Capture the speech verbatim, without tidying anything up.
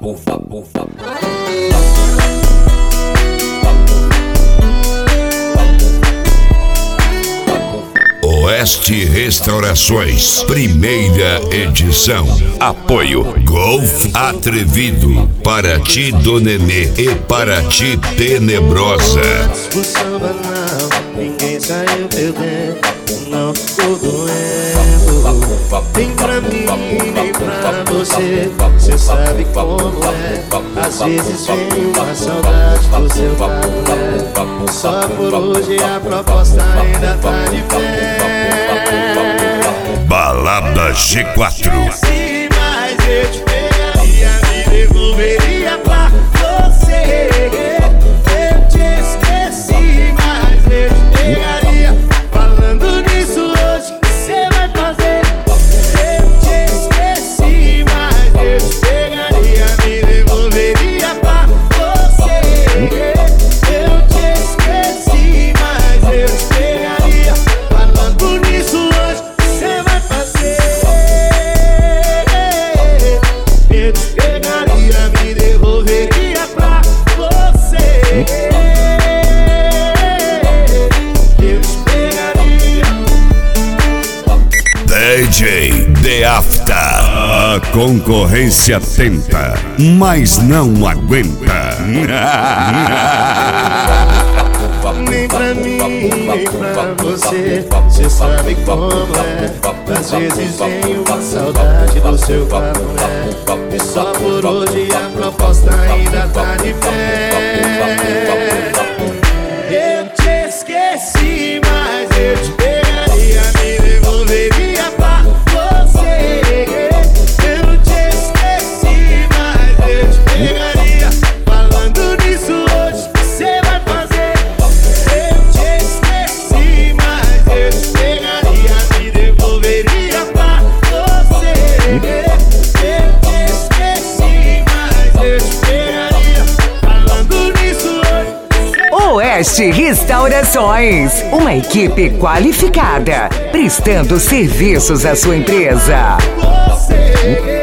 vapo, vapo, vapo. Oeste Restaurações, primeira edição. Apoio Golf Atrevido, Paraty do Nenê e Paraty Tenebrosa. O samba não, ninguém saiu perdendo, não ficou doendo. Nem pra mim, nem pra você, cê sabe como é. Às vezes vem uma saudade do seu cabulé. Só por hoje a proposta ainda tá de pé. Balada G quatro. Se mais eu te pegaria, me devolveria pra você. Eu te esqueci, mas eu te pegaria. Falando nisso hoje, você vai fazer. Eu te esqueci, mas eu te pegaria, me devolveria pra você. Eu te esqueci, mas eu te pegaria. Falando nisso hoje, você vai fazer. Eu te pegaria, me devolveria pra você. Eu te pegaria. D J The After. A concorrência tenta, mas não aguenta. Nem pra mim, nem pra você, cê sabe como é. Às vezes vem uma saudade do seu cabulé. E só por hoje a proposta ainda tá de pé. Eu te esqueci, mas eu te pegaria, me devolveria pra você. Eu te esqueci, mas eu te pegaria. Falando nisso hoje, você vai fazer. Eu te esqueci, mas eu te pegaria, me devolveria pra você. Eu te esqueci, mas eu te pegaria. Falando nisso hoje. Oeste Restaurações, uma equipe qualificada, prestando serviços à sua empresa. Você